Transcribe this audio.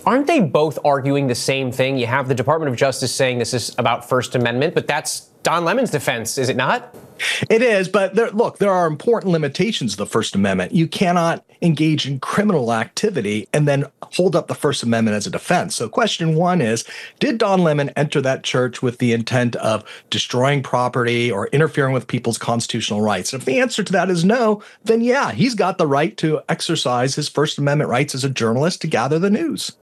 Aren't they both arguing the same thing? You have the Department of Justice saying this is about First Amendment, but that's Don Lemon's defense, is it not? It is, but there are important limitations of the First Amendment. You cannot engage in criminal activity and then hold up the First Amendment as a defense. So question one is, did Don Lemon enter that church with the intent of destroying property or interfering with people's constitutional rights? And if the answer to that is no, then yeah, he's got the right to exercise his First Amendment rights as a journalist to gather the news.